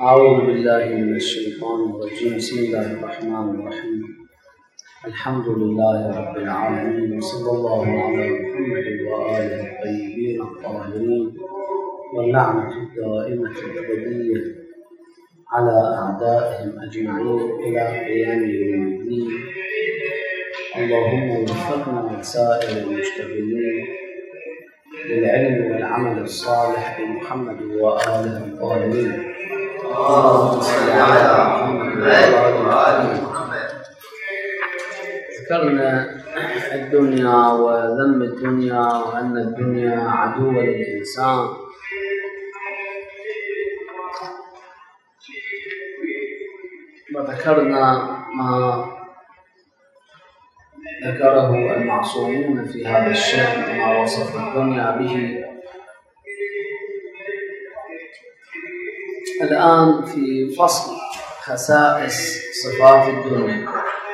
أعوذ بالله من الشيطان الرجيم. بسم الله الرحمن الرحيم. الحمد لله رب العالمين، وصلى الله على محمد وآله الطيبين الطاهرين، واللعنة الدائمة الأبدية على أعدائهم أجمعين إلى قيام يوم الدين. اللهم وفقنا وسائر المشتغلين للعلم والعمل الصالح بمحمد وآله الطاهرين. اللهم صل على محمد وآل محمد. ذكرنا الدنيا وذم الدنيا وأن الدنيا عدو للإنسان، وذكرنا ما ذكره المعصومون في هذا الشأن وما وصف الدنيا به. الآن في فصل خصائص صفات الدنيا.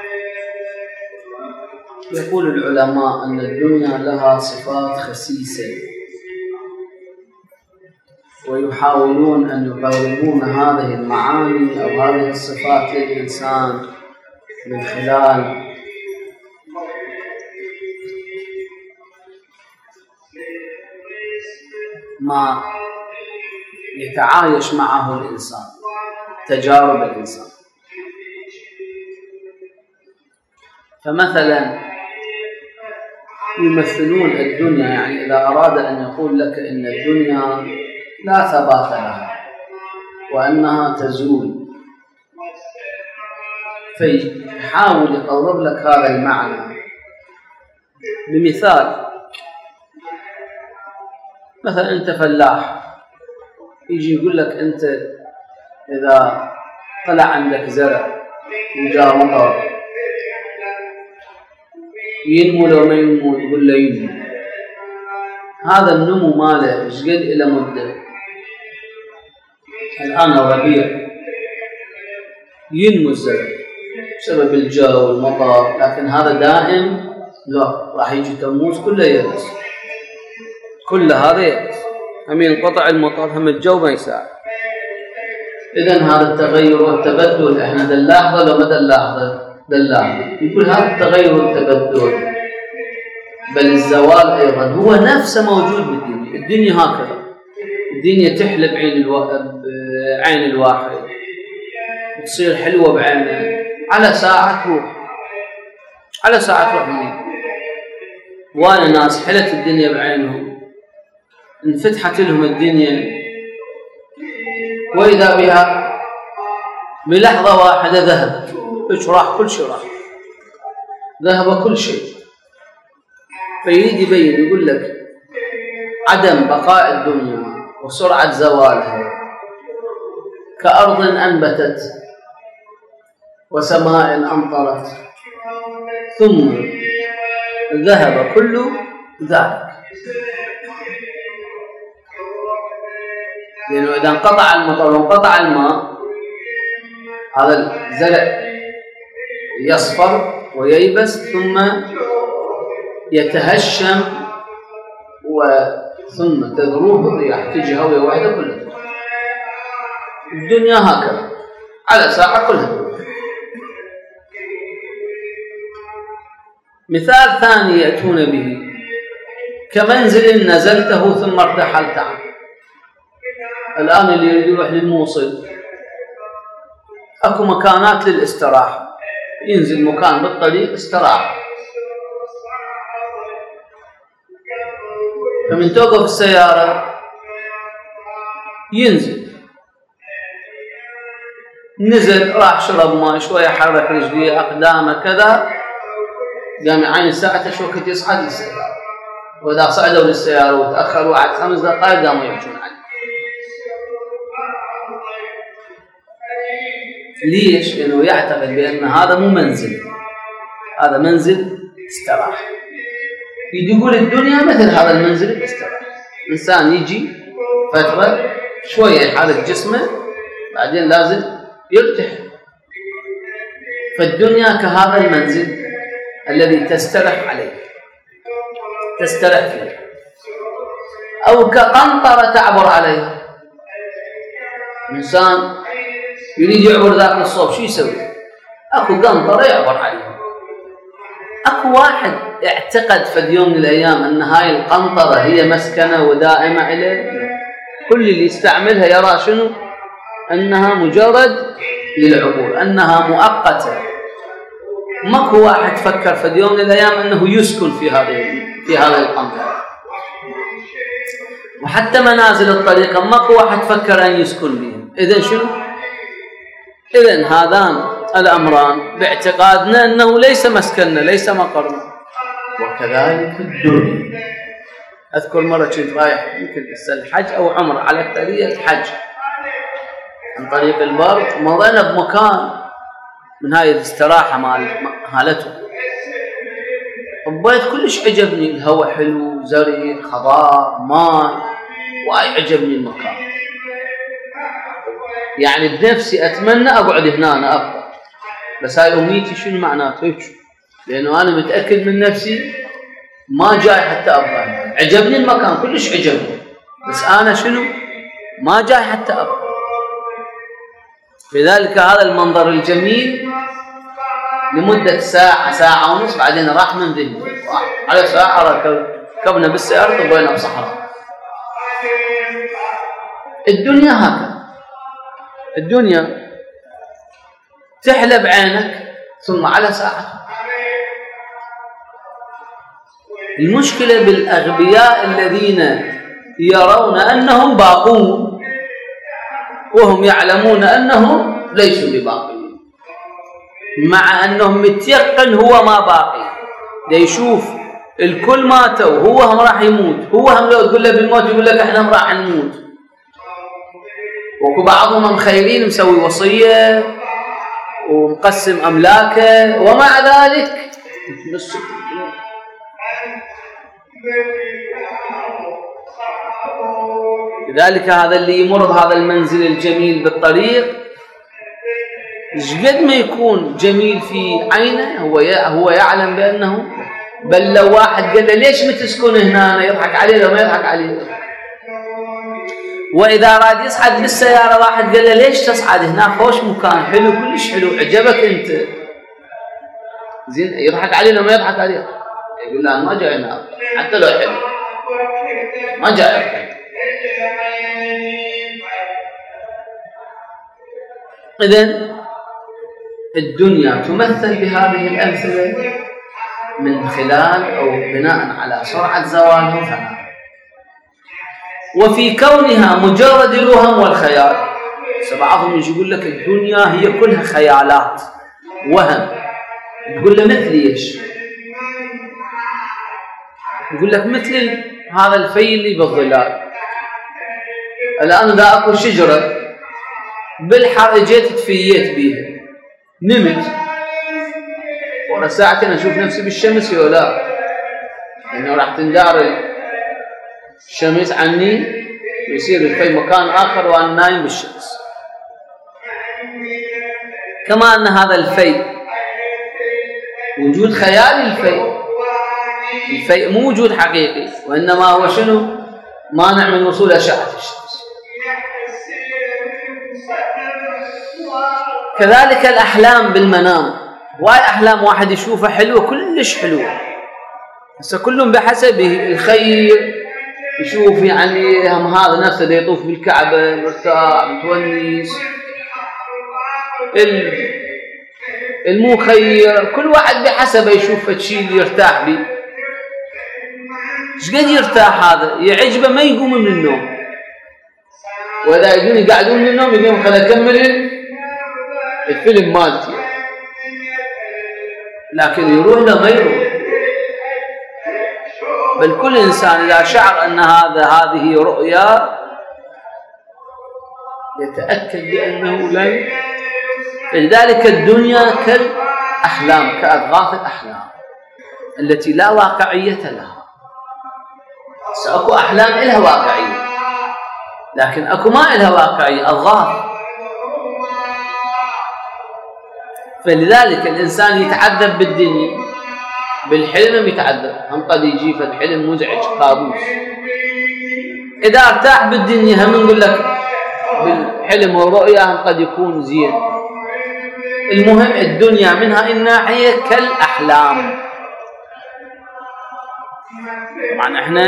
يقول العلماء أن الدنيا لها صفات خسيسة، ويحاولون أن يقربون هذه المعاني أو هذه الصفات للإنسان من خلال ما يتعايش معه الإنسان، تجارب الإنسان. فمثلا يمثلون الدنيا، يعني إذا أراد أن يقول لك إن الدنيا لا ثبات لها وأنها تزول، فيحاول يقرب لك هذا المعنى بمثال. مثلا أنت فلاح، يجي يقول لك أنت إذا طلع عندك زرع وجاء مطر ينمو لو ما ينمو، يقول له ينمو. هذا النمو ماله ايش قد إلى مدة. الآن الربيع ينمو الزرع بسبب الجو والمطر، لكن هذا دائم لا، راح يجي تموز كله يبس، كل هذا يبس، هم ينقطع المطر، هم الجو ما يساعد. إذن هذا التغير والتبدل احنا دلاحظه لو ما دلاحظه؟ دلاحظه. يقول هذا التغير والتبدل بل الزوال أيضا هو نفسه موجود بالدنيا. الدنيا هكذا، الدنيا تحلى بعين الواحد وتصير حلوة بعينه، على ساعة تروح، على ساعة تروح مني. وانا ناس حلت الدنيا بعينهم، انفتحت لهم الدنيا، وإذا بها بلحظة واحدة ذهب، ايش راح؟ كل شيء راح، ذهب كل شيء. فيريد يبين، يقول لك عدم بقاء الدنيا وسرعة زوالها كأرض أنبتت وسماء أمطرت ثم ذهب كل ذلك. لأنه إذا انقطع المطر وانقطع الماء، هذا الزرع يصفر وييبس ثم يتهشم ثم تذروه الرياح، تجي هوية واحدة كلها. الدنيا هكذا على ساعة كلها. مثال ثاني يأتون به كمنزل نزلته ثم ارتحلت عنه. الآن اللي يريد يروح للموصل، أكو مكانات للاستراحة، ينزل مكان بالطريق استراحة، فمن توقف السيارة ينزل، نزل راح شرب ماء شوية، حرك رجليه أقدامه كذا، قام يعين ساعته شو وقت يصعد للسيارة. وإذا صعدوا للسيارة وتأخروا بعد 5 دقائق قاموا يمشون عنه. ليش؟ لأنه يعتقد بأن هذا مو منزل، هذا منزل استراحة. يقول الدنيا مثل هذا المنزل الاستراحة. إنسان يجي فترة شوية يحرك جسمه، بعدين لازم يرتاح. فالدنيا كهذا المنزل الذي تسترح عليه، تسترح فيه، أو كقنطرة تعبر عليها. إنسان يريد يعبر ذاك الصوب شو يسوي؟ اكو قنطرة يعبر عليه. اكو واحد اعتقد في يوم من الايام ان هاي القنطرة هي مسكنة ودائمة عليه؟ كل اللي يستعملها يرى شنو؟ انها مجرد للعبور، انها مؤقتة. ماكو واحد فكر في يوم من الايام انه يسكن في هذه القنطرة. وحتى منازل الطريقة ماكو واحد فكر ان يسكن بهم. اذا شنو؟ اذا هذان الامران باعتقادنا انه ليس مسكننا، ليس مقرنا. وكذلك الدنيا. اذكر مرة كنت رايح يمكن الحج او عمره على طريق الحج عن طريق البر، مضينا بمكان من هاي الاستراحة مالته. البيت كلش عجبني، الهواء حلو، زرع، خضار، ماء، واي عجبني المكان. يعني بنفسي اتمنى اقعد هنا أنا ابقى، بس هاي امنيتي شنو معناته هيك؟ لانه انا متاكد من نفسي ما جاي حتى ابقى هنا. عجبني المكان كلش عجبني، بس انا شنو؟ ما جاي حتى ابقى. لذلك هذا المنظر الجميل لمدة ساعة، ساعة ونص، بعدين راح من ذهني. على ساعة ركبنا بالسيارة طبينا بصحراء. الدنيا هكذا، الدنيا تحلى بعينك ثم على ساعة. المشكلة بالأغبياء الذين يرون أنهم باقون وهم يعلمون أنهم ليسوا بباقين، مع أنهم متيقن هو ما باقي. ليشوف الكل ماتوا، هو هم راح يموت، هو هم لو تقول له بالموت يقول لك احنا هم راح نموت. وبعضهم مخيرين مسوي وصية ومقسم أملاكه، ومع ذلك لذلك هذا اللي يمر بهذا المنزل الجميل بالطريق قد ما يكون جميل في عينه هو يعلم بأنه، بل لو واحد قال له ليش ما تسكن هنا يضحك عليه لو ما يضحك عليه. وإذا أراد يصعد بالسيارة واحد قال له ليش تصعد هنا خوش مكان حلو كلش حلو عجبك أنت زين، يضحك عليه لو ما يضحك عليه. يقول له أنا ما جاي هنا حتى لو حلو ما جاي. إذن الدنيا تمثل بهذه الأمثلة من خلال أو بناء على سرعة زوالها وفنائها، وفي كونها مجرد الوهم والخيال. بعضهم يجي يقول لك الدنيا هي كلها خيالات وهم. تقول له مثل ايش؟ يقول لك مثل هذا الفي اللي بالظلال. الآن إذا أكو شجرة بالحر جيت تفيت بيها نمت، ورا ساعتين أشوف نفسي بالشمس ولا لا، لأنه راح تندار الشمس عني ويصير الفي مكان آخر وأنا نايم بالشمس. كما أن هذا الفي وجود خيالي، الفي مو وجود حقيقي، وإنما هو شنو؟ مانع من وصول أشعة الشمس. كذلك الأحلام بالمنام، وهي أحلام واحد يشوفها حلوة كلش حلوة، بس كلهم بحسبه. الخير يشوف يعني هم هذا نفسه دا يطوف بالكعبة مرتاح متونس، المو خير كل واحد بحسبه يشوف الشيء اللي يرتاح به. ايش قد يرتاح هذا؟ يعجبه ما يقوم من النوم، وإذا يجون يقعدون من النوم يقوم خلينا نكمل الفيلم مالتي، لكن يروح له ما يروح. بل كل إنسان إذا شعر أن هذه رؤيا يتأكد بأنه لن. فلذلك الدنيا كالأحلام، كأضغاث الأحلام التي لا واقعية لها. سأكو أحلام إلها واقعية، لكن أكو ما إلها واقعية، أضغاث. فلذلك الإنسان يتعذب بالدنيا، بالحلم يتعذب، هم قد يجي في الحلم مزعج كابوس. إذا ارتاح بالدنيا هم نقول لك حلم ورؤيا قد يكون زين. المهم الدنيا من هاي الناحية كالأحلام. طبعا احنا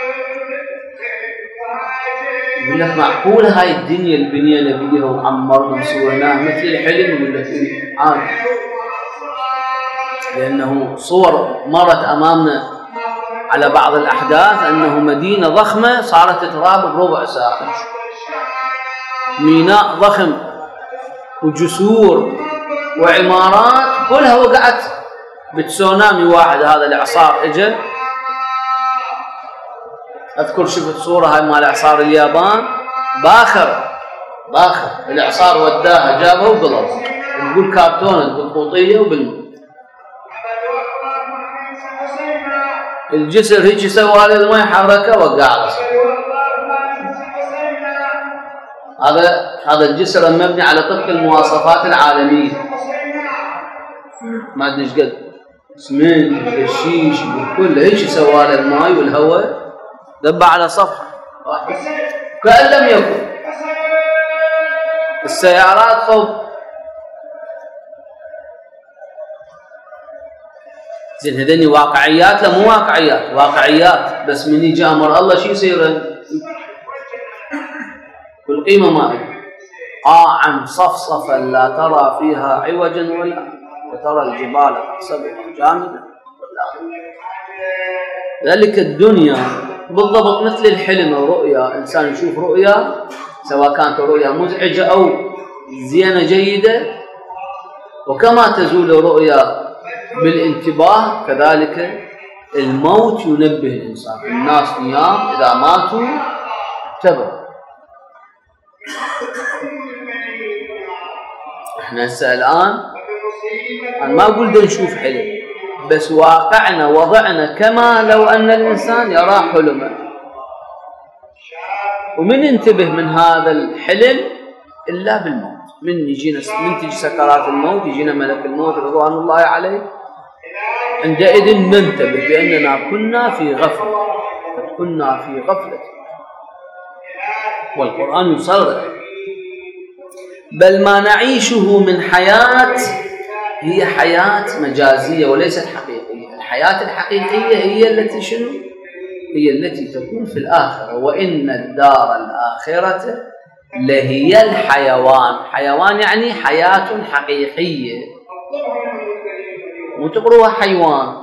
يقول لك معقولة هاي الدنيا اللي بنينا بيها وعمرنا وسويناها مثل الحلم؟ يقول لك ايه عادي، لأنه صور مرت أمامنا على بعض الأحداث أنه مدينة ضخمة صارت تراب بربع ساعة، ميناء ضخم وجسور وعمارات كلها وقعت بتسونامي واحد. هذا الإعصار اجى، أذكر شفت صورة هاي مال إعصار اليابان، باخر الإعصار وداها جابها وقلب، تقول كرتونة بالقوطية وبالماء. الجسر هيك سوى له الماء حركه وقع. هذا الجسر المبني على طبق المواصفات العالمية، ما ادري ايش قد اسمنت الشيش كله هيك سوى له الماء والهواء دب على صفحة كأن لم يكن. السيارات خوف. زين هذني واقعيات؟ لا مو واقعيات، واقعيات بس من يجي امر الله شو يصير؟ والقيمه ما قاعا صفصفا لا ترى فيها عوجا ولا، وترى الجبال تحسبها جامده ولا. ذلك الدنيا بالضبط مثل الحلم والرؤيا، انسان يشوف رؤيا سواء كانت رؤيا مزعجه او زينه جيده، وكما تزول رؤيا بالانتباه كذلك الموت ينبه الإنسان. الناس نيام إذا ماتوا انتبهوا. احنا هسه الآن أنا ما أقول ده نشوف حلم، بس واقعنا وضعنا كما لو أن الإنسان يرى حلمه، ومن ينتبه من هذا الحلم إلا بالموت. من تجي سكرات الموت يجينا ملك الموت رضوان الله عليه، عندئذ ننتبه بأننا كنا في غفلة، كنا في غفلة. والقرآن يصرح بل ما نعيشه من حياة هي حياة مجازية وليست حقيقية. الحياة الحقيقية هي التي شنو؟ هي التي تكون في الآخرة. وإن الدار الآخرة لهي الحيوان. حيوان يعني حياة حقيقية، وتقروها حيوان.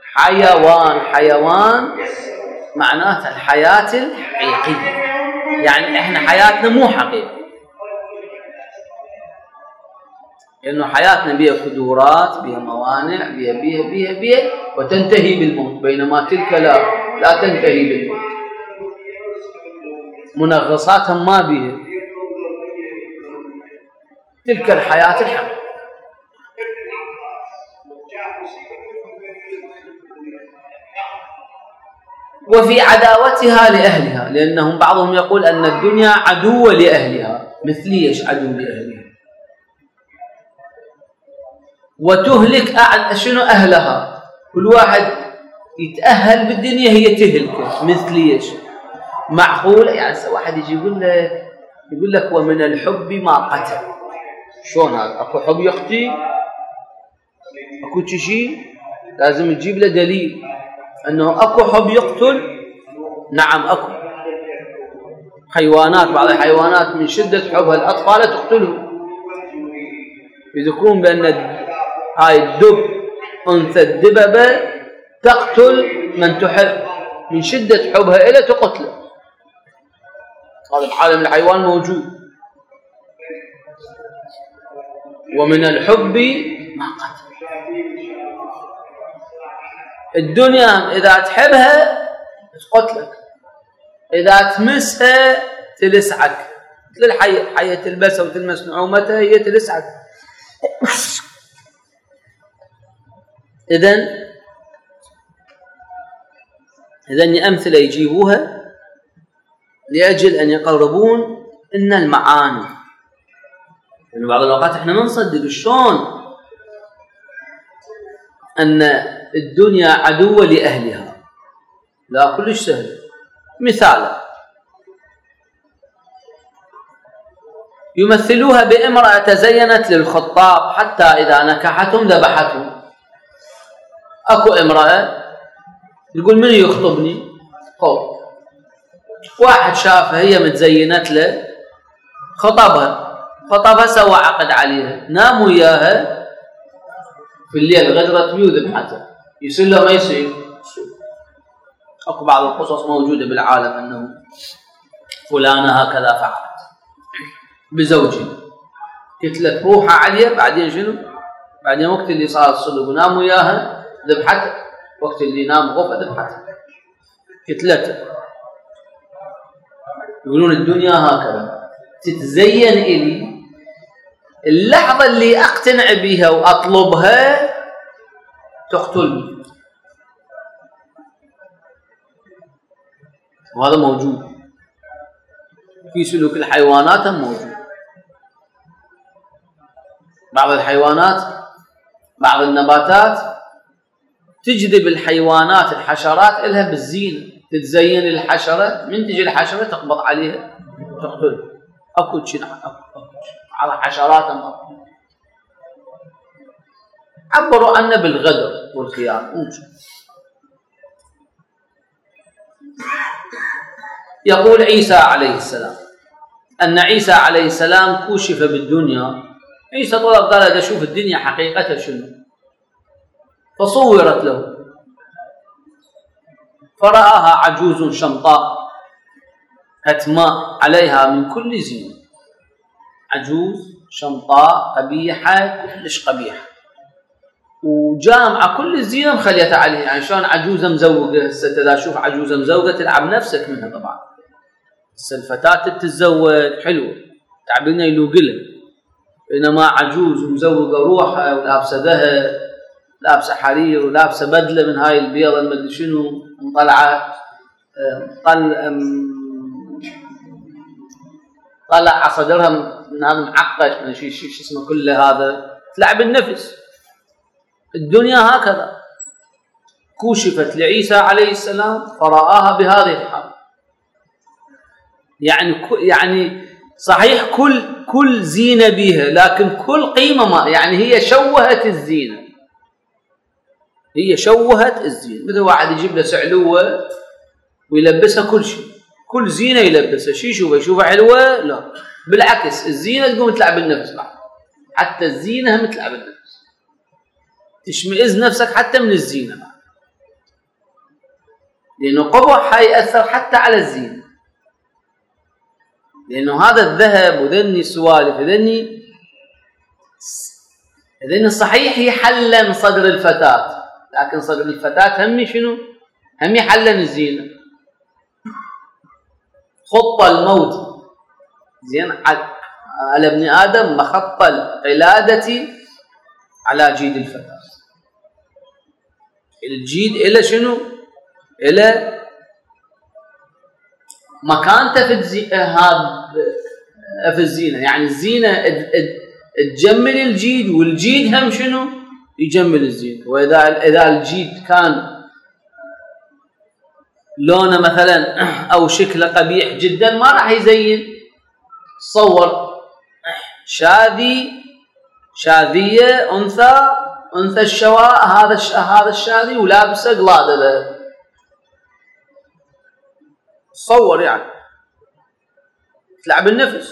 حيوان معناتها الحياة الحقيقية، يعني احنا حياتنا مو حقيقية، لأنه حياتنا بها قدورات، بها موانع، بها وتنتهي بالموت، بينما تلك لا تنتهي بالموت. منغصاتها ما بها تلك الحياة الحقيقية. وفي عداوتها لأهلها، لأنهم بعضهم يقول أن الدنيا عدوة لأهلها. مثل ايش عدو لأهلها؟ وتهلك شنو أهلها. كل واحد يتأهل بالدنيا هي تهلكه. مثل ايش؟ معقول يعني واحد يجي يقول لك ومن الحب ما قتل. شلون هذا؟ اكو حب يقتل؟ اكو شيء لازم تجيب له دليل انه اكو حب يقتل. نعم اكو حيوانات، بعض الحيوانات من شدة حبها الأطفال تقتلهم، يذكرون بأن هاي الدب أنثى الدببة تقتل من تحب من شدة حبها إلى تقتله. هذا الحالة من الحيوان موجود. ومن الحب ما قتل. الدنيا إذا تحبها تقتلك، إذا تمسها تلسعك. مثل الحية تلبسها وتلمس نعومتها هي تلسعك. إذن أمثلة يجيبوها لأجل أن يقربون إن المعاني. يعني بعض الأوقات إحنا ما نصدق شلون أن الدنيا عدوة لأهلها. لا كلش سهل. مثال يمثلوها بامرأة تزينت للخطاب حتى إذا نكحتهم ذبحتهم. أكو امرأة يقول من يخطبني؟ قول واحد شافها هي متزينت له خطبها سوى عقد عليها، نام وياها في الليل غدرت بيه وذبحته، يصير له ما يصير؟ اكو بعض القصص موجوده بالعالم انه فلانه هكذا فعلت بزوجها، قتلت روحها عليه، بعدين شنو؟ بعدين وقت اللي صار الصدق ونام وياها ذبحته، وقت اللي نام غفى ذبحته قتلته. يقولون الدنيا هكذا تتزين إلي، اللحظة اللي أقتنع بها وأطلبها تقتلني، وهذا موجود في سلوك الحيوانات، موجود بعض الحيوانات بعض النباتات تجذب الحيوانات الحشرات إلها بالزينة، تتزين الحشرة، من تجي الحشرة تقبض عليها تقتلها. أكو شيء على حشرات عبروا عنه بالغدر والخيانة. يقول عيسى عليه السلام أن عيسى عليه السلام كشف بالدنيا. عيسى طلب قال أشوف شوف الدنيا حقيقتها شنو، فصورت له فرآها عجوز شمطاء هتماء عليها من كل زينة. عجوز شمطاء قبيحة كلش قبيحة وجامعة كل الزينة مخليتها عليها. يعني شلون عجوزة مزوقة؟ هسه إذا تشوف عجوزة مزوقة تلعب نفسك منها طبعا. هسه الفتاة تتزوج حلوة تعبنا يلوقلها، بينما عجوز ومزوقة روحها ولابسة ذهب لابسة حرير ولابسة بدلة من هاي البيضة المدري شنو مطلعة طلع صدرها من هذا معقد من شيء اسمه كله، هذا تلعب النفس. الدنيا هكذا كشفت لعيسى عليه السلام فرآها بهذه الحال. يعني صحيح كل زينة بها، لكن كل قيمة ما، يعني هي شوهت الزينة، هي شوهت الزينة. مثل واحد يجيب له سعلوة ويلبسها كل شيء، كل زينة يلبسها، شو يشوفها حلوة؟ لا بالعكس، الزينة تقوم تلعب النفس بعد، حتى الزينة هم تلعب النفس، تشمئز نفسك حتى من الزينة بعد، لأنه قبح حيأثر حتى على الزينة، لأنه هذا الذهب وذني السوالف ذني صحيح يحلن صدر الفتاة، لكن صدر الفتاة هم شنو؟ هم يحلن الزينة. خط الموت زين على ابن آدم مخط القلادة على جيد الفتاة. الجيد إلى شنو؟ إلى مكانته في الزينة، يعني الزينة تجمل الجيد، والجيد هم شنو؟ يجمل الزينة. وإذا الجيد كان لونه مثلا أو شكله قبيح جدا ما راح يزين. تصور شاذية أنثى الشواء، هذا الشاذي ولابسه قلادة، تصور يعني تلعب النفس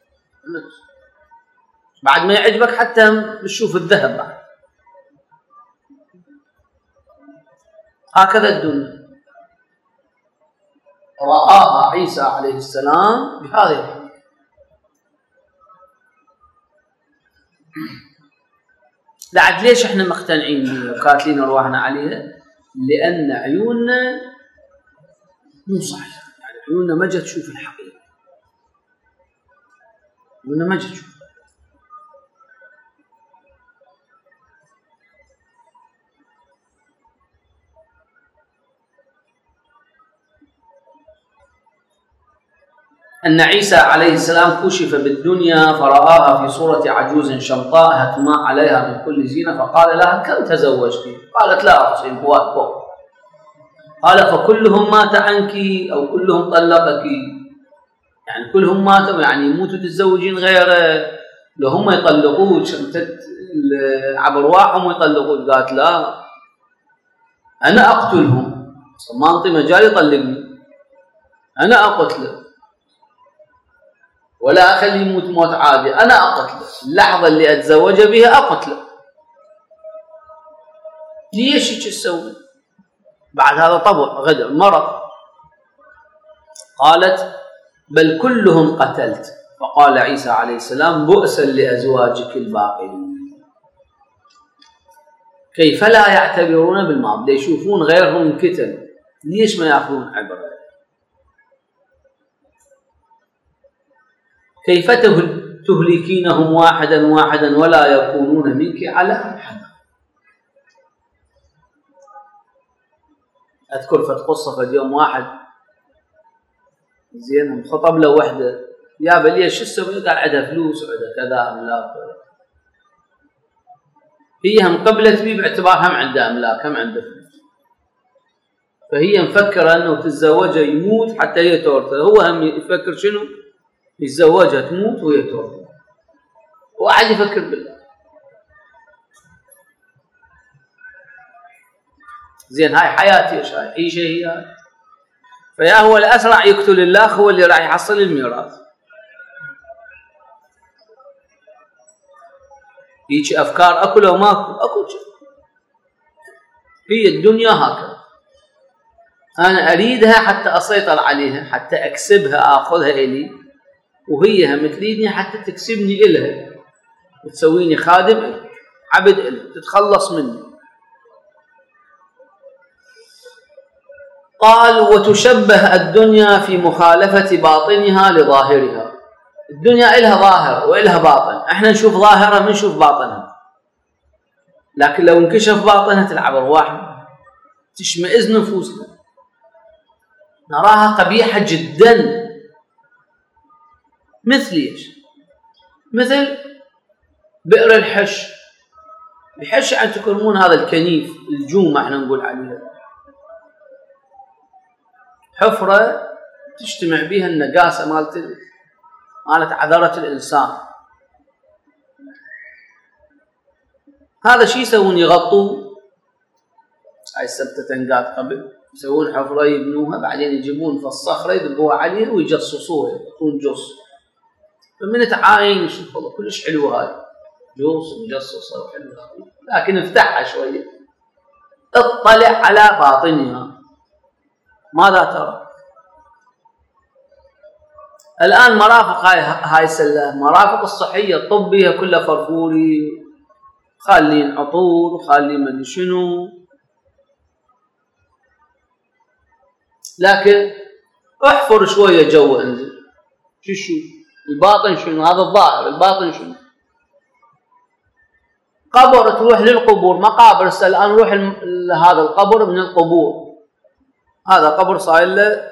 بعد ما يعجبك حتى تشوف الذهب بعد. هكذا الدنيا رآها عيسى عليه السلام بهذه الحال. لعد ليش احنا مقتنعين بها وكاتلين ارواحنا عليها؟ لأن عيوننا مو صحيحة، يعني عيوننا ما جت تشوف الحقيقة، عيوننا ما جت تشوف. أن عيسى عليه السلام كشف بالدنيا فرآها في صورة عجوز شمطاء هتماء عليها من كل زينة، فقال لها كم تزوجت؟ قالت لا أحصي فوق. قال فكلهم مات عنك أو كلهم طلقك؟ يعني كلهم ماتوا، يعني يموتوا تتزوجين غيره، لو هم يطلقوك عبر واحهم ويطلقوك. قالت لا، أنا أقتلهم، ما أنطي مجال يطلقني، أنا أقتله ولا أخلي يموت موت عادي، أنا أقتله اللحظة اللي أتزوج بها أقتله. ليش هيك تسوي؟ بعد هذا طبع غدر مرض. قالت بل كلهم قتلت. فقال عيسى عليه السلام بؤسا لأزواجك الباقين. كيف لا يعتبرون بالماضي؟ يشوفون غيرهم كتل، ليش ما يأخذون عبرة؟ كيف تهلكينهم واحدا واحدا ولا يكونون منك على أحد. أذكر في قصة في يوم واحد زين خطب له وحدة، يا بليه شو تسوي؟ قال عندها فلوس وعندها كذا أملاك. هي هم قبلت بيه باعتبارها هم عندها أملاك، هم عندها فلوس، فهي مفكرة أنه تتزوجها يموت حتى هي تورثه. هو هم يفكر شنو؟ يتزوجها تموت وهي تورثه، وقاعد يفكر بالله. زين هاي حياتي ايش هاي؟ اي شيء هي هاي. فيا هو الأسرع يقتل الله، هو اللي راح يحصل الميراث. هيك أفكار أكل أو ماكل أكو شيء. هي الدنيا هكذا، أنا أريدها حتى أسيطر عليها، حتى أكسبها أخذها إلي، وهي هم تريدني حتى تكسبني إلها وتسويني خادم إلها عبد إلها تتخلص مني. قال وتشبه الدنيا في مخالفة باطنها لظاهرها. الدنيا إلها ظاهر وإلها باطن، احنا نشوف ظاهرها ما نشوف باطنها، لكن لو انكشف باطنها تلعب أرواحنا، تشمئز نفوسنا، نراها قبيحة جدا. مثل ايش؟ مثل بئر الحش. الحش عن تكرمون هذا الكنيف الجومة احنا نقول عليها، حفرة تجتمع بها النجاسة مالت عذرة الإنسان. هذا شيء يسوون يغطوه، هاي السبتة تنقات قبل يسوون حفرة يبنوها، بعدين يجيبون في الصخرة يدقوها عليها ويجصصوها يكون جص. فمن تعاين شوف والله كلش حلوة هاي جص مجصصة وحلوة، لكن افتحها شوية اطلع على باطنها ماذا ترى؟ الآن مرافق هاي السلة، مرافق الصحية الطبية كلها فرفوري، خالين عطور وخالين من شنو، لكن احفر شوية جو انزل شو الباطن شنو؟ هذا الظاهر، الباطن شنو؟ قبر تروح للقبور، مقابر الآن روح هذا القبر من القبور، هذا قبر صاير له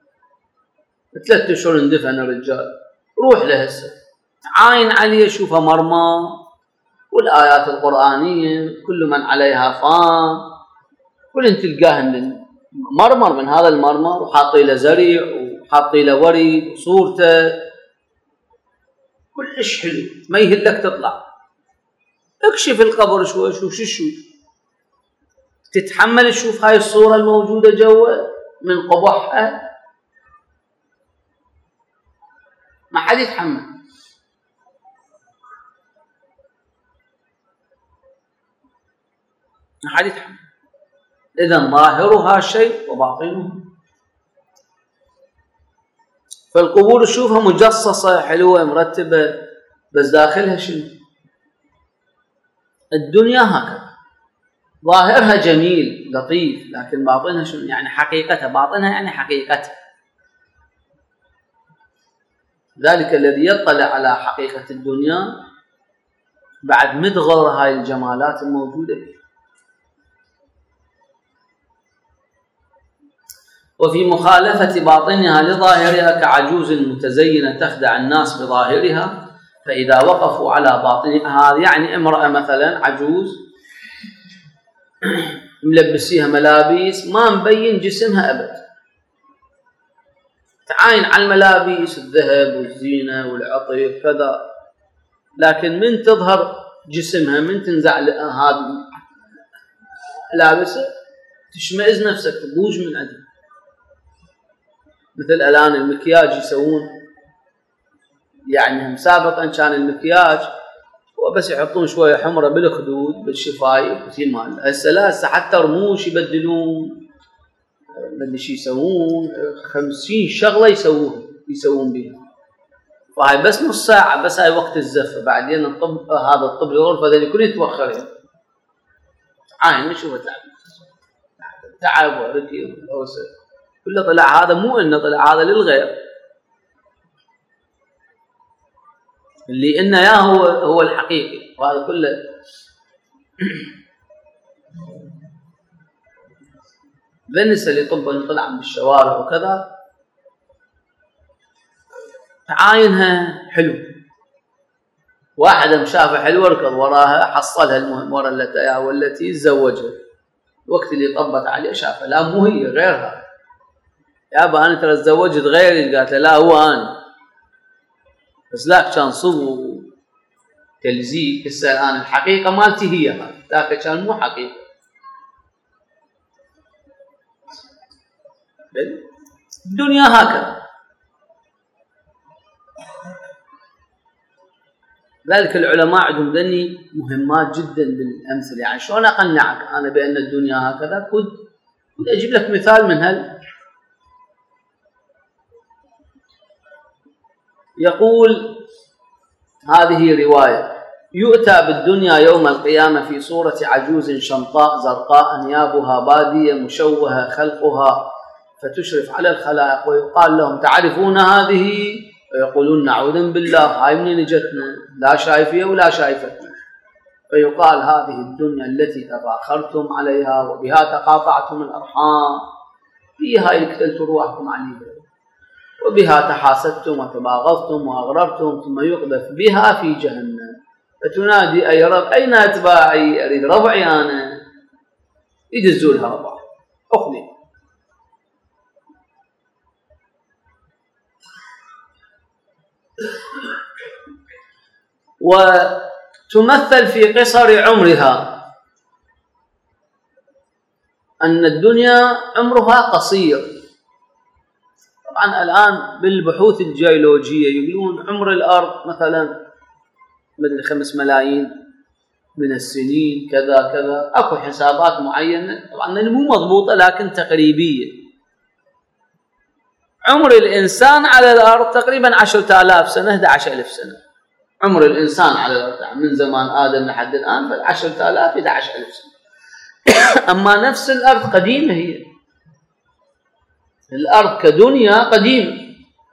3 أشهر اندفن الرجال، روح له هسه عاين عليه شوفها مرمى، والآيات القرآنية كل من عليها فان، كل تلقاه مرمر من هذا المرمر، وحاطي له زريع وحاطي له ورد وصورته كلش حلو، ما يهلك تطلع. اكشف القبر شوي شو تتحمل تشوف هاي الصورة الموجودة جوا من قبحها؟ ما حد يتحمل. ما حد يتحمل. إذن ظاهرها شيء وباطنها. فالقبور تشوفها مجصصة حلوة مرتبة، بس داخلها شنو؟ الدنيا هكذا، ظاهرها جميل لطيف، لكن باطنها شنو؟ يعني حقيقتها، باطنها يعني حقيقتها. ذلك الذي يطلع على حقيقة الدنيا بعد مدغر هاي الجمالات الموجودة فيه. وفي مخالفة باطنها لظاهرها كعجوز متزينة تخدع الناس بظاهرها، فإذا وقفوا على باطنها، يعني امرأة مثلا عجوز ملبسيها ملابس ما مبين جسمها أبد، تعاين على الملابس الذهب والزينة والعطر كذا، لكن من تظهر جسمها، من تنزع هذه لابسة تشمئز نفسك، تبوج من عندها. مثل الآن المكياج يسوون، يعني سابقا كان المكياج وبس يحطون شوية حمرة بالخدود بالشفايف وثيمان. هسه حتى رموش يبدلون، مدري شي يسوون، 50 شغلة يسوون بها. فهاي بس نص ساعة، بس هاي وقت الزفة. بعدين الطب هذا الطب الغرفة ذي كله يتوخر. عين نشوفه تعب ورقي وأوسع كله طلع. هذا مو إنه طلع، هذا للغير، اللي إنه يا هو الحقيقي. وهذا كله بالنسبة لطب اللي طلع من الشوارع وكذا، تعاينها حلو. واحدة مشافة حلوة ركض وراها، حصلها المرة والتي تزوجها. الوقت اللي طبت عليه شافها لا مو هي، غيرها. يابا أنا ترى تزوجت غيري. قالت لا هو أنا، بس لا كان صبو تلزيق. هسه الآن الحقيقة مالتي هي هذا، ذاك كان مو حقيقة. الدنيا هكذا. ذلك العلماء عندهم ذني مهمات جدا بالأمثلة. يعني شلون أقنعك أنا بأن الدنيا هكذا؟ كنت أجيب لك مثال من يقول هذه رواية: يؤتى بالدنيا يوم القيامة في صورة عجوز شمطاء زرقاء أنيابها بادية مشوهة خلقها، فتشرف على الخلائق ويقال لهم: تعرفون هذه؟ ويقولون: نعوذ بالله، هاي منين جتنا؟ لا شايفية ولا شايفتنا. فيقال: هذه الدنيا التي تفاخرتم عليها وبها تقاطعتم الأرحام، فيها اقتلت رواحكم عليها، وبها تحاسدتم وتباغضتم وأغررتم، ثم يقذف بها في جهنم، فتنادي: أي رب أين أتباعي؟ أريد ربعي أنا. يدزوا لها ربع أخذي. وتمثل في قصر عمرها أن الدنيا عمرها قصير. طبعا الآن بالبحوث الجيولوجية يقولون عمر الأرض مثلا مثل 5 ملايين من السنين كذا كذا. أكو حسابات معينة طبعا مو مضبوطة لكن تقريبية. عمر الإنسان على الأرض تقريبا 10,000 سنة 11,000 سنة. عمر الإنسان على الأرض من زمان آدم لحد الآن 10,000 11,000 سنة. أما نفس الأرض قديمة، هي الأرض كدنيا قديمة.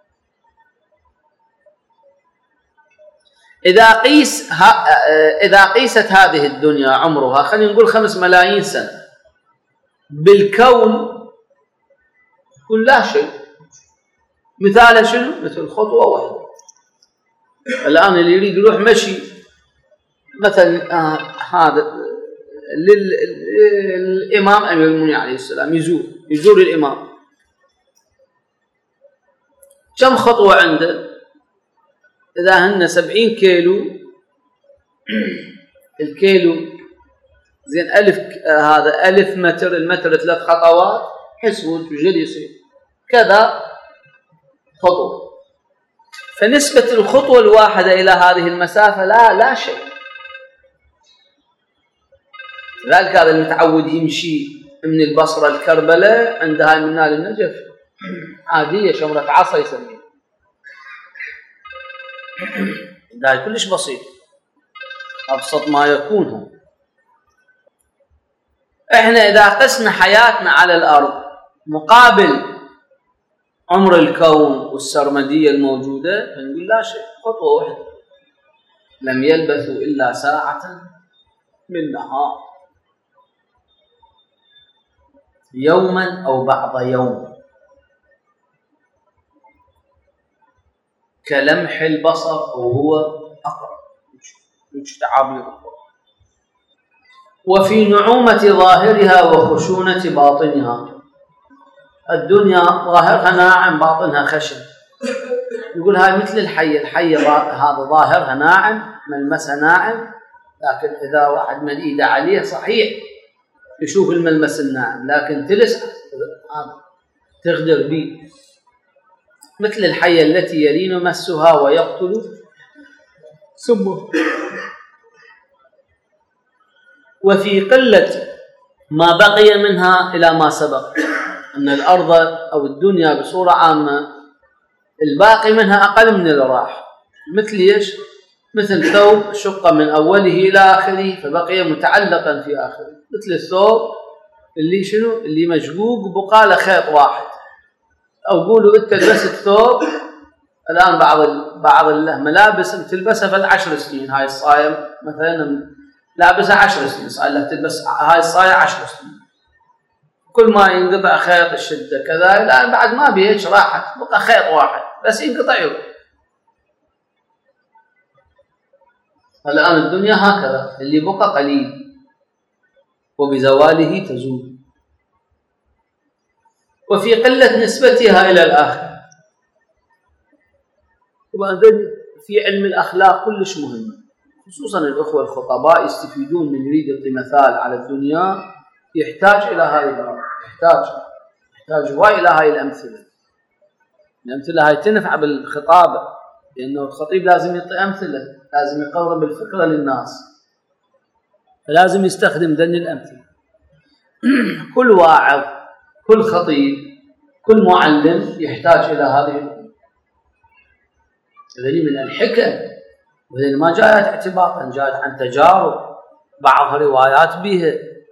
إذا قيست هذه الدنيا عمرها خلينا نقول 5 ملايين سنة، بالكون يكون لا شيء. مثالها شنو؟ مثل خطوة واحدة. الآن اللي يريد يروح مشي مثلا هذا للإمام أمير المؤمنين عليه السلام، يزور الإمام، كم خطوة عنده؟ إذا هن 70 كيلو، الكيلو زين 1000 هذا 1000 متر، المتر 3 خطوات، حسبوا وجد يصير كذا خطوة. فنسبة الخطوة الواحدة إلى هذه المسافة لا شيء. لذلك هذا المتعود يمشي من البصرة لكربلاء عندها من نال النجف عادية، شمرة عصا يسميها. ده كلش بسيط، أبسط ما يكون. هو إحنا إذا قسنا حياتنا على الأرض مقابل عمر الكون والسرمدية الموجودة فنقول لا شيء، خطوة واحدة. لم يلبثوا إلا ساعة من نهار، يوما أو بعض يوم، كلمح البصر أو هو أقرب. وفي نعومة ظاهرها وخشونة باطنها. الدنيا ظاهرها ناعم باطنها خشن. يقول هاي مثل الحية هذا ظاهرها ناعم ملمسها ناعم، لكن إذا واحد من إيده عليه صحيح يشوف الملمس الناعم، لكن تلس تغدر به. مثل الحية التي يلين مسها ويقتل سمه. وفي قلة ما بقي منها إلى ما سبق، أن الأرض أو الدنيا بصورة عامة الباقي منها أقل من اللي راح. مثل إيش؟ مثل ثوب شق من أوله إلى آخره فبقي متعلقا في آخره، مثل الثوب اللي شنو؟ اللي مشقوق وبقى له خيط واحد. أو قولوا أنت لبست ثوب الآن، بعض الملابس أنت تلبسها في 10 سنين. هاي الصايم مثلا لابسها 10 سنين، صار لها تلبس هاي الصاية 10 سنين، كل ما ينقطع خيط الشدة كذا، الآن بعد ما بيهش راحت بقى خيط واحد بس ينقطع يروح. الآن الدنيا هكذا، اللي بقى قليل وبزواله تزول. وفي قلة نسبتها إلى الآخر. وبعدين في علم الأخلاق كلش مهم، خصوصا الأخوة الخطباء يستفيدون من يريد يعطي مثال على الدنيا، يحتاج إلى هذه يحتاج هواي إلى هاي الأمثلة هاي تنفع بالخطابة، لأنه الخطيب لازم يعطي أمثلة، لازم يقرب الفكرة للناس، فلازم يستخدم ذن الأمثلة. كل واعظ، كل خطيب، كل معلم يحتاج إلى هذه الأمور. هذه من الحكم، وهذه ما جاءت اعتباطا، جاءت عن تجارب، بعضها روايات بها.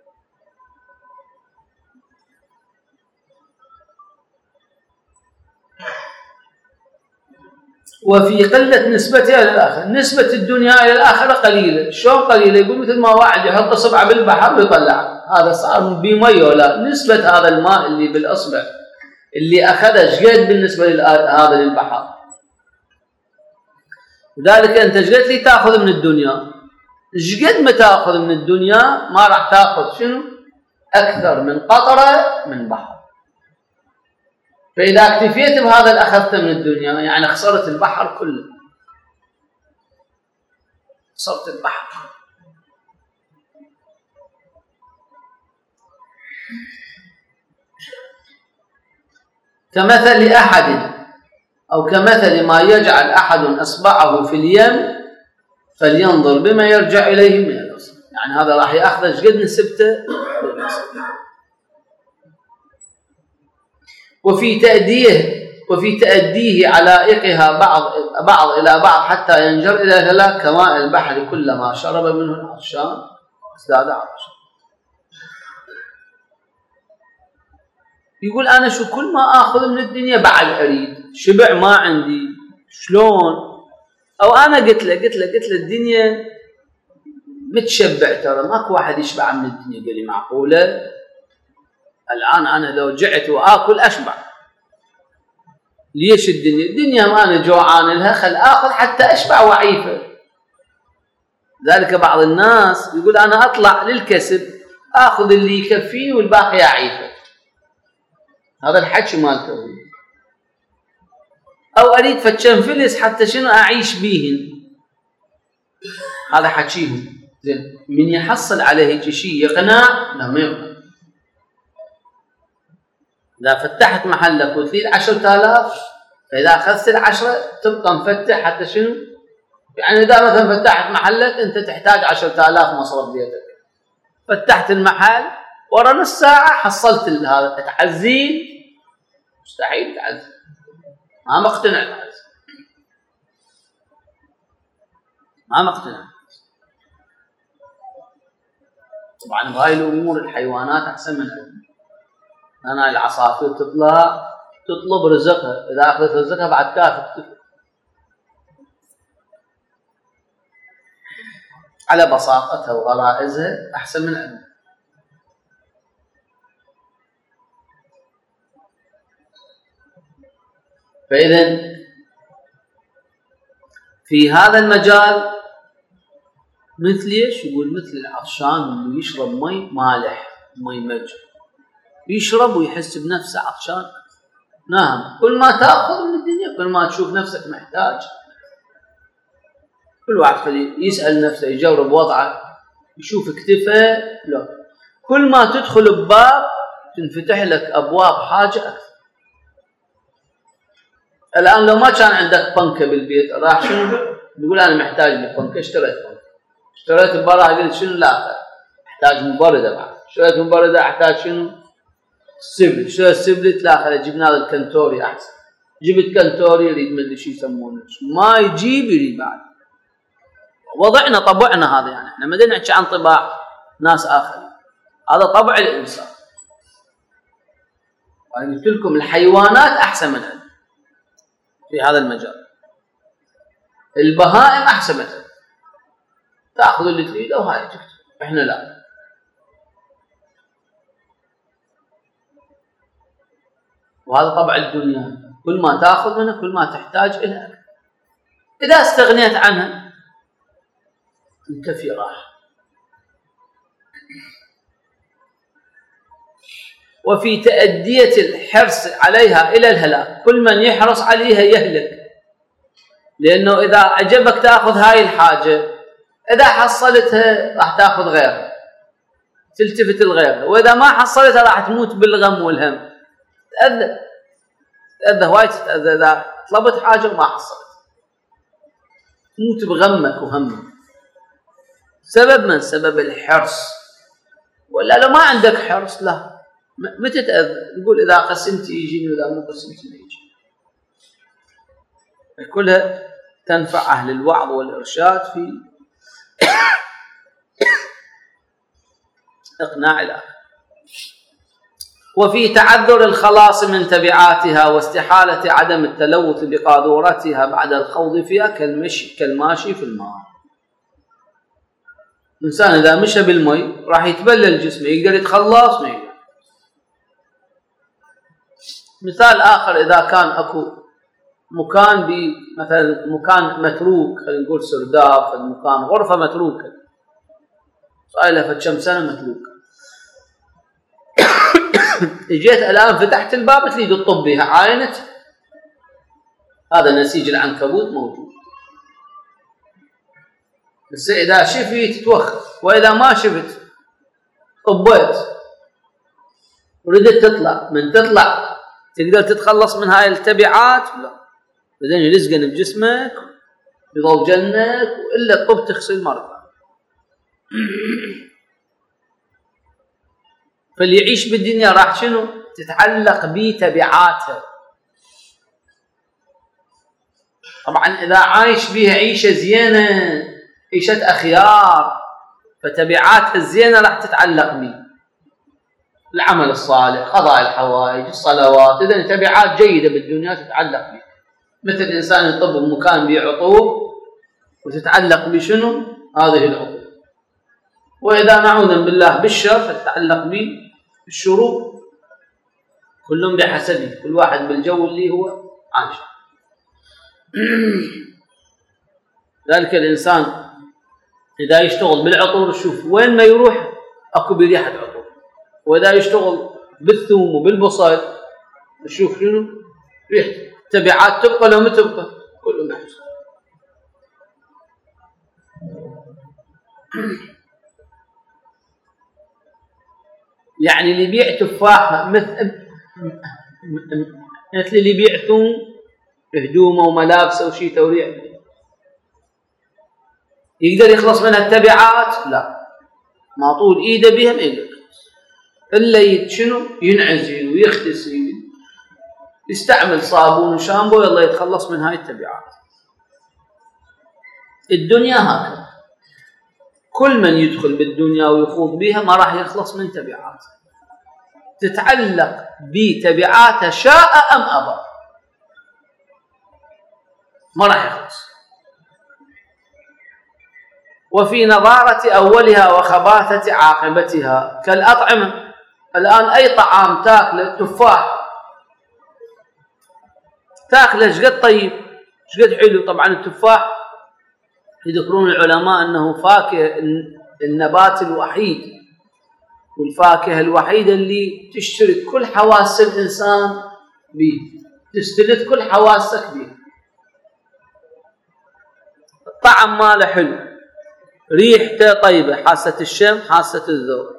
وفي قلة نسبتها إلى الآخرة. نسبة الدنيا إلى الآخرة قليلة. شلون قليلة؟ يقول مثل ما واحد يحط إصبعه بالبحر ويطلع، هذا صار بمية، ولا نسبة هذا الماء اللي بالإصبع اللي أخذه شقد بالنسبة هذا للبحر. لذلك أنت شقد لي تأخذ من الدنيا، شقد ما تأخذ من الدنيا ما راح تأخذ شنو؟ أكثر من قطرة من بحر. فإذا اكتفيت بهذا اللي أخذته من الدنيا يعني خسرت البحر كله، خسرت البحر. كمثل أحد أو كمثل ما يجعل أحد أصبعه في اليم فلينظر بما يرجع إليه من الأصل. يعني هذا راح يأخذ قد نسبته للأصل. وفي تأديه علائقها بعض إلى بعض حتى ينجر إلى ثلاث كماء البحر كلما شرب منه العطشان ازداد عطشا. يقول أنا شو كل ما آخذ من الدنيا بعد أريد، شبع ما عندي، شلون؟ أو أنا قلت له الدنيا متشبع، ترى ماكو واحد يشبع من الدنيا. قال لي معقولة؟ الآن أنا لو جعت وآكل أشبع. ليش الدنيا ما أنا جوعان لها، خل آخذ حتى أشبع وعيفة. ذلك بعض الناس يقول أنا أطلع للكسب آخذ اللي يكفيني والباقي أعيفه. هذا الحكي مالته. أو أريد فتشن فلس حتى شنو أعيش بيهن، هذا حكيهم. من يحصل عليه شيء يقنع؟ لا ما يقنع. إذا فتحت محلك وتريد 10,000، فإذا أخذت 10 تبقى مفتح حتى شنو؟ يعني إذا مثلا فتحت محلك أنت تحتاج 10,000 مصرف بيتك، فتحت المحل ورا نص ساعة حصلت هذا، تعزين؟ مستحيل تعزين، ما مقتنع تعزين، ما مقتنع. طبعا بهاي الأمور الحيوانات أحسن من الأمور. أنا العصافير تطلع تطلب رزقها، إذا أخذت رزقها بعد كافة على بساطتها وغرائزها أحسن من الأمور. فإذا في هذا المجال مثل ايش؟ يقول مثل العطشان اللي يشرب مي مالح، مي مج، يشرب ويحس بنفسه عطشان. نعم، كل ما تأخذ من الدنيا كل ما تشوف نفسك محتاج. كل واحد يسأل نفسه، يجرب وضعه، يشوف اكتفى لا. كل ما تدخل بباب تنفتح لك أبواب حاجة أكثر. الآن لو ما كان عندك بنكة بالبيت راح شنو تقول؟ أنا محتاج لي بنكة، اشتريت بنكة. اشتريت ببرة قلت شنو؟ لا احتاج مبردة بعد. اشتريت مبردة احتاج شنو؟ سبلت. اشتريت سبلت، لا خلي جبنا هذا الكنتوري أحسن. جبت كنتوري يريد من اللي شو يسمونه ما يجيب يريد بعد. وضعنا طبعنا هذا، يعني احنا ما نحكي عن طباع ناس آخرين، هذا طبع الإنسان. وأنا قلت لكم الحيوانات أحسن منها في هذا المجال، البهائم أحسن منها، تأخذ اللي تريده وهاي تكتب. إحنا لا. وهذا طبع الدنيا، كل ما تأخذ منها كل ما تحتاج إلى أكثر. إذا استغنيت عنها أنت في راحة. وفي تأدية الحرص عليها إلى الهلاك، كل من يحرص عليها يهلك، لأنه إذا عجبك تأخذ هاي الحاجة، إذا حصلتها راح تأخذ غيرها، تلتفت الغيرها، وإذا ما حصلتها راح تموت بالغم والهم، تأذى وايد، تتأذى إذا طلبت حاجة وما حصلت، تموت بغمك وهمك. سبب من سبب الحرص. ولا لو ما عندك حرص لا، متى تتأذى؟ نقول إذا قسمت يجيني وإذا مو قسمت ما يجي. كلها تنفع أهل الوعظ والإرشاد في إقناع الآخر. وفي تعذر الخلاص من تبعاتها واستحالة عدم التلوث بقاذورتها بعد الخوض فيها كالماشي في الماء. الإنسان إذا مشى بالمي راح يتبلل جسمه، يقدر يتخلص ما يقدر. مثال آخر، إذا كان أكو مكان مثلا مكان متروك، خلينا نقول سرداب، مكان غرفة متروكة صار لها كم سنة متروكة، اجيت الآن فتحت الباب تريد تطب بها، عاينت هذا نسيج العنكبوت موجود. بس إذا شفت توخف، وإذا ما شفت طبيت وردت تطلع، من تطلع تقدر تتخلص من هاي التبعات؟ لا، بعدين يلزقن بجسمك يضل جنك، وإلا الطب تغسل مرة. فاللي يعيش بالدنيا راح شنو؟ تتعلق بتبعاتها. طبعا إذا عايش بيها عيشة زينة، عيشة أخيار، فتبعاتها الزينة راح تتعلق به، العمل الصالح، قضاء الحوائج، الصلوات. إذن تبعات جيدة بالدنيا تتعلق به. مثل الإنسان يطب بمكان بيه عطور وتتعلق بشنو؟ هذه العطور. وإذا نعوذ بالله بالشر فتتعلق به الشرور. كلهم بحسبه، كل واحد بالجو اللي هو عايش. ذلك الإنسان إذا يشتغل بالعطور شوف وين ما يروح أكو بريحة عطور، وإذا يشتغل بالثوم وبالبصل شوف شنو ريحته. تبعات تبقى لو ما تبقى كله محسوب. يعني اللي يبيع تفاحة مثل اللي يبيع ثوم هدومه وملابسه وشي توريع، يقدر يخلص منها التبعات؟ لا، ما طول ايده بها ما يقدر الا شنو؟ ينعزل ويغتسل، يستعمل صابون وشامبو يلا يتخلص من هاي التبعات. الدنيا هكذا، كل من يدخل بالدنيا ويخوض بها ما راح يخلص من تبعات، تتعلق بتبعاتها شاء أم أبى، ما راح يخلص. وفي نضارة أولها وخباثة عاقبتها كالأطعمة. الآن أي طعام تاكله، تفاح تاكله شقد طيب شقد حلو. طبعا التفاح يذكرون العلماء أنه فاكهة النبات الوحيد والفاكهة الوحيدة اللي تشترك كل حواس الإنسان به، تستلذ كل حواسك به. الطعم ماله حلو، ريحته طيبة، حاسة الشم، حاسة الذوق.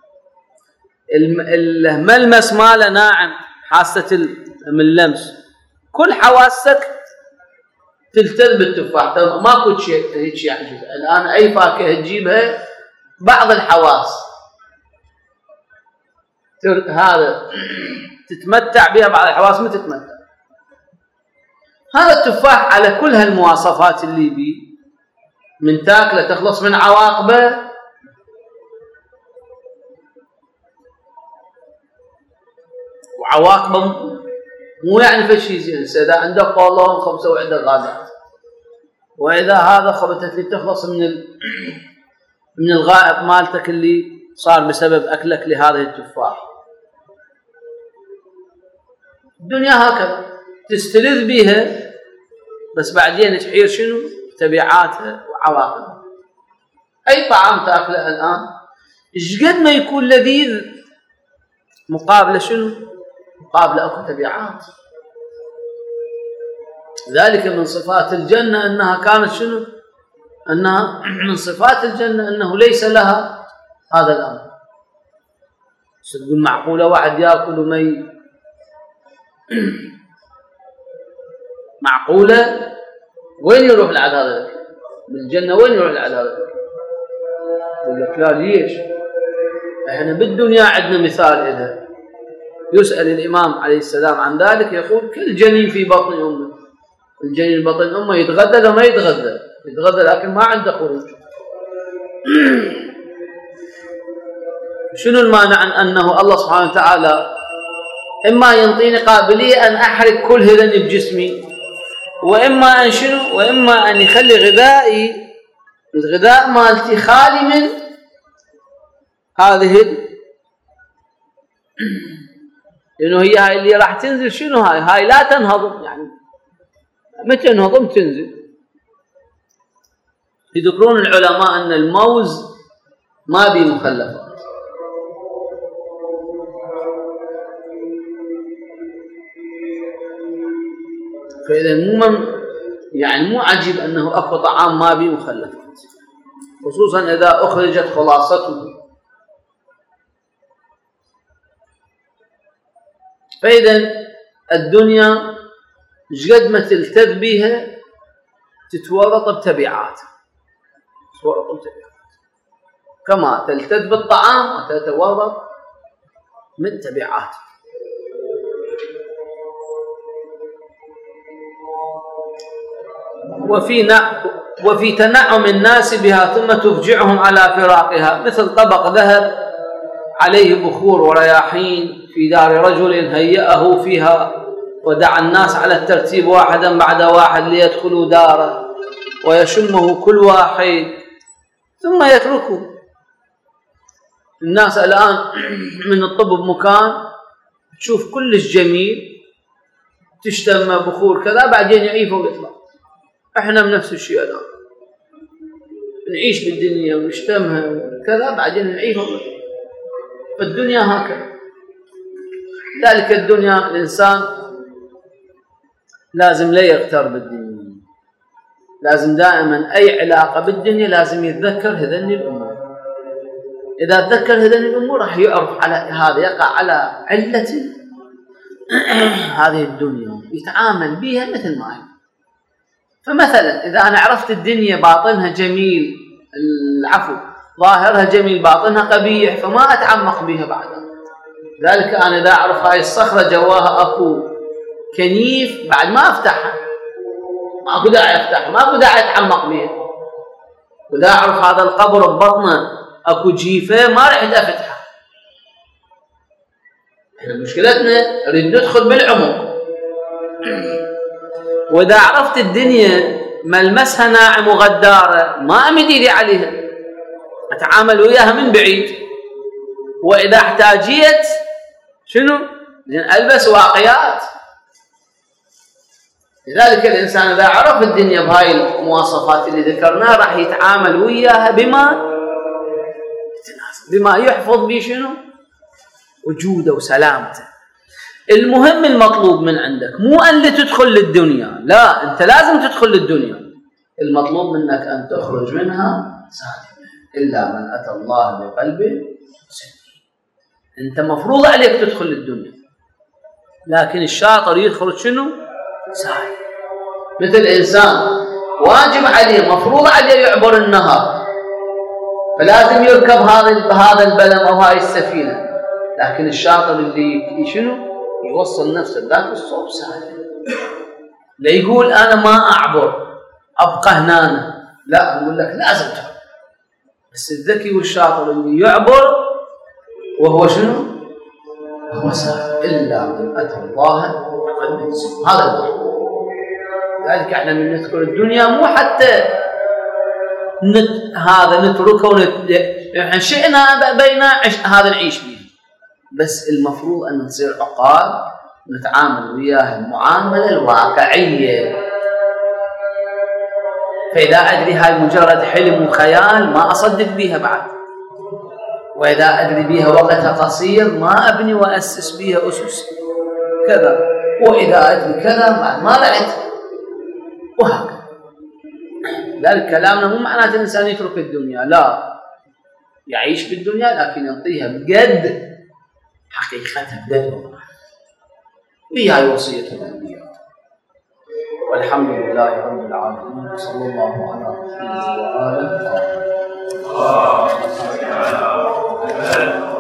الملمس ماله ناعم، حاسة من اللمس. كل حواسك تلتذ بالتفاح. ماكو شيء هيك يعني. الآن أي فاكهة تجيبها بعض الحواس هذا تتمتع بها، بعض الحواس ما تتمتع. هذا التفاح على كل هالمواصفات اللي بيه، من تاكله تخلص من عواقبه، وعواقبه مو يعني في شيء زين. اذا عندك قولون خبزه وعندك غازات، واذا هذا خبزت لي تخلص من الغائط مالتك اللي صار بسبب اكلك لهذه التفاح. الدنيا هكذا تستلذ بها، بس بعدين تحير شنو تبعاتها وعواقبها. اي طعام تاكله الان ايش قد ما يكون لذيذ، مقابله شنو؟ مقابله اكو تبعات. ذلك من صفات الجنه انها كانت شنو؟ انها من صفات الجنه انه ليس لها هذا الامر. تقول معقوله واحد ياكل وما معقوله؟ وين يروح لعد هذا بالجنه؟ وين يروح لعد هذا؟ يقول لك لا، ليش؟ احنا بالدنيا عندنا مثال إذا يسأل الإمام عليه السلام عن ذلك يقول كل جنين في بطن أمه. الجنين بطن أمه يتغذى وما يتغذى، يتغذى لكن ما عنده خروج. شنو المانع عن أنه الله سبحانه وتعالى إما ينطيني قابلية أن أحرق كل هذن بجسمي، وإما أن شنو؟ وإما أن يخلي غذائي، الغذاء مالتي خالي من هذه لأنه هي هاي اللي راح تنزل. شنو هاي لا تنهضم، يعني متى تنهضم تنزل. يذكرون العلماء أن الموز ما بيه مخلفات، فإذا يعني مو عجيب أنه أكو طعام ما بيه مخلفات، خصوصا إذا أخرجت خلاصته. فإذا الدنيا قد ما تلتذ بها تتورط بتبعات، كما تلتذ بالطعام وتتورط من تبعات. وفي تنعم الناس بها ثم تفجعهم على فراقها، مثل طبق ذهب عليه بخور ورياحين في دار رجل هيأه فيها، ودعا الناس على الترتيب واحدا بعد واحد ليدخلوا داره ويشمه كل واحد ثم يتركه. الناس الآن من الطب بمكان تشوف كلش جميل، تشتم بخور كذا، بعدين يعيفه ويطلع. احنا بنفس الشيء الآن نعيش بالدنيا ونشتمها وكذا، بعدين نعيفه ويطلع. فالدنيا هكذا. ذلك الدنيا الإنسان لازم لا يغتر بالدنيا، لازم دائما أي علاقة بالدنيا لازم يتذكر هذين الأمور. إذا تذكر هذين الأمور راح يعرف على هذا، يقع على علة هذه الدنيا، يتعامل بها مثل ما هي. فمثلا إذا أنا عرفت الدنيا باطنها جميل، العفو ظاهرها جميل باطنها قبيح، فما أتعمق بها بعد. ذلك أنا إذا أعرف هاي الصخرة جواها أكو كنيف، بعد ما أفتحها، ماكو داعي أفتحها، ماكو داعي أتعمق بها. وإذا أعرف هذا القبر ببطنه أكو جيفة، ما رح أفتحها. إحنا مشكلتنا نريد ندخل بالعمق. وإذا عرفت الدنيا ملمسها ناعم وغدارة، ما أمد إيدي عليها، أتعامل وياها من بعيد. وإذا احتاجيت شنو؟ ألبس واقيات. لذلك الإنسان إذا عرف الدنيا بهاي المواصفات اللي ذكرناها راح يتعامل وياها بما يتناسب. بما يحفظ به شنو؟ وجوده وسلامته. المهم المطلوب من عندك مو أن تدخل للدنيا، لا، أنت لازم تدخل للدنيا، المطلوب منك أن تخرج منها سالما، إلا من أتى الله بقلب سليم. أنت مفروض عليك تدخل للدنيا، لكن الشاطر يخرج شنو؟ سالم. مثل إنسان واجب عليه مفروض عليه يعبر النهر، فلازم يركب هذا البلم أو هاي السفينة، لكن الشاطر اللي شنو؟ يوصل نفسه ذاك الصوب سالم. لا يقول أنا ما أعبر أبقى هنا، لا، يقول لك لازم تعبر. بس الذكي والشاطر اللي يعبر وهو شنو؟ هو سالم، إلا من أتى الله بقلب سليم. هذا المعنى. لذلك احنا من ندخل الدنيا مو حتى هذا نتركه يعني شئنا بينا هذا نعيش به، بس المفروض أن نصير عقال نتعامل وياه المعاملة الواقعية. فإذا أدري هاي مجرد حلم وخيال ما أصدق بيها بعد، وإذا أدري بيها وقتها قصير ما أبني وأسس بيها أسس كذا، وإذا أدري كذا ما بعد، وهكذا. ذلك كلامنا مو معناته الإنسان يترك الدنيا، لا، يعيش في الدنيا لكن يعطيها بجد حقيقتها بجد. وهي وصية الأنبياء. والحمد لله رب العالمين، صلى الله على محمد وآله وصحبه.